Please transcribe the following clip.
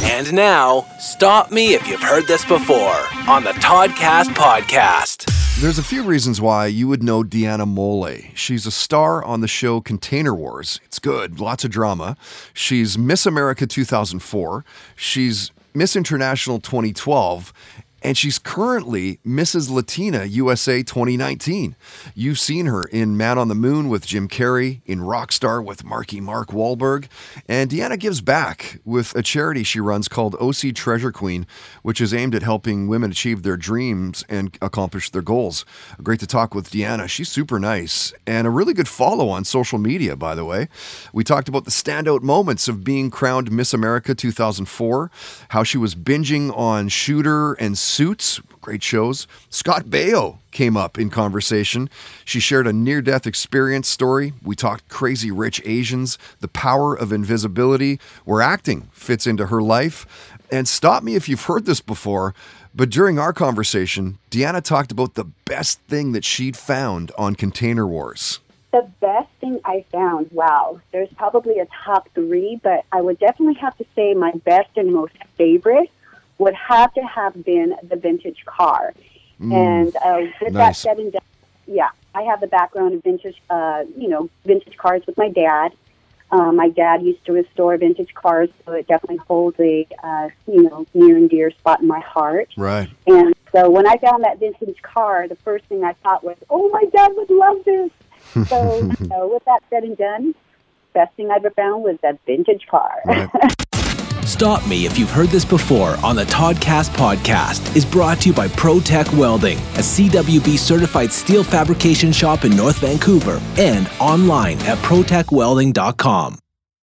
And now, stop me if you've heard this before on the Toddcast podcast. There's a few reasons why you would know Deanna Mole. She's a star on the show Container Wars. It's good, lots of drama. She's Miss America 2004. She's Miss International 2012. And she's currently Mrs. Latina USA 2019. You've seen her in Man on the Moon with Jim Carrey, in Rockstar with Mark Wahlberg. And Deanna gives back with a charity she runs called OC Treasure Queen, which is aimed at helping women achieve their dreams and accomplish their goals. Great to talk with Deanna. She's super nice and a really good follow on social media, by the way. We talked about the standout moments of being crowned Miss America 2004, how she was binging on Shooter and Suits, great shows. Scott Baio came up in conversation. She shared a near-death experience story. We talked Crazy Rich Asians, the power of invisibility, where acting fits into her life. And stop me if you've heard this before, but during our conversation, Deanna talked about the best thing that she'd found on Container Wars. The best thing I found, wow, there's probably a top 3, but I would definitely have to say my best and most favorite would have to have been the vintage car. And with that said and done, yeah, I have the background of vintage, vintage cars with my dad. My dad used to restore vintage cars, so it definitely holds a, near and dear spot in my heart. Right. And so when I found that vintage car, the first thing I thought was, oh, my dad would love this. So, with that said and done, best thing I ever found was that vintage car. Right. Stop Me If You've Heard This Before on the Toddcast podcast is brought to you by ProTech Welding, a CWB certified steel fabrication shop in North Vancouver and online at protechwelding.com.